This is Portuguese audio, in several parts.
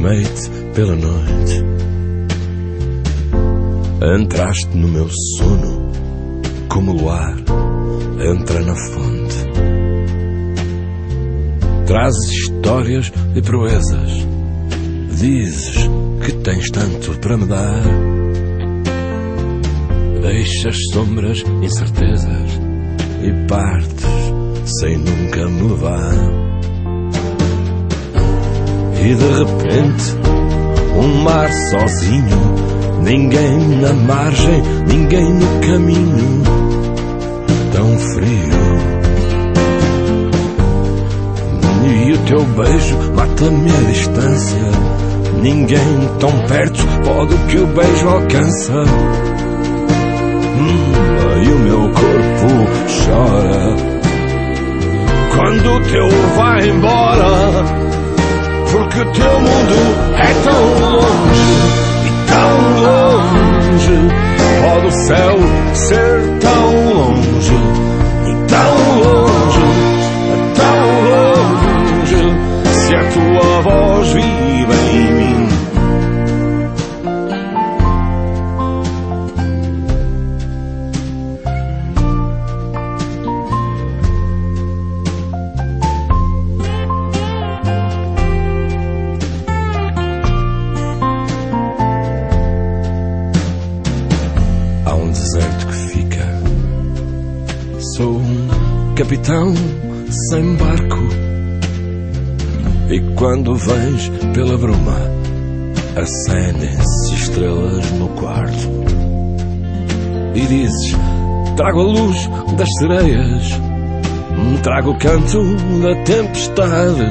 chamei-te pela noite. Entraste no meu sono como o luar entra na fonte. Trazes histórias e proezas, dizes que tens tanto para me dar. Deixas sombras, incertezas e partes sem nunca me levar. E de repente, um mar sozinho, ninguém na margem, ninguém no caminho, tão frio. E o teu beijo mata-me a distância, ninguém tão perto pode o que o beijo alcança. E o meu corpo chora quando o teu vai embora, porque o teu mundo é tão longe e tão longe. Pode o céu ser tão longe e tão longe, tão longe, se a tua voz vive em mim. Sou um capitão sem barco, e quando vens pela bruma, acendem-se estrelas no quarto. E dizes, trago a luz das sereias, trago o canto da tempestade.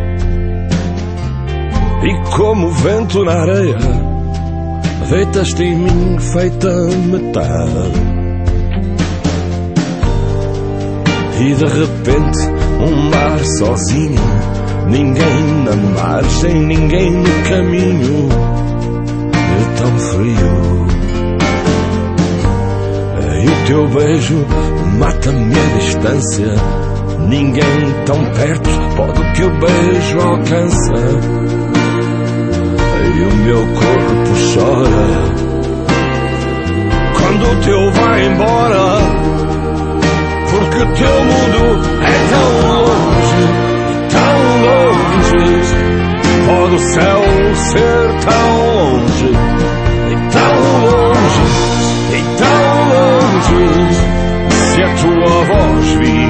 E como vento na areia, deitas-te em mim feita metade. E de repente, um mar sozinho, ninguém na margem, ninguém no caminho, é tão frio. E o teu beijo mata-me a distância, ninguém tão perto pode o que o beijo alcança. E o meu corpo chora quando o teu vai embora, porque o teu mundo é tão longe, tão longe. Pode o céu ser tão longe, e tão longe, e tão longe, se a tua voz vir.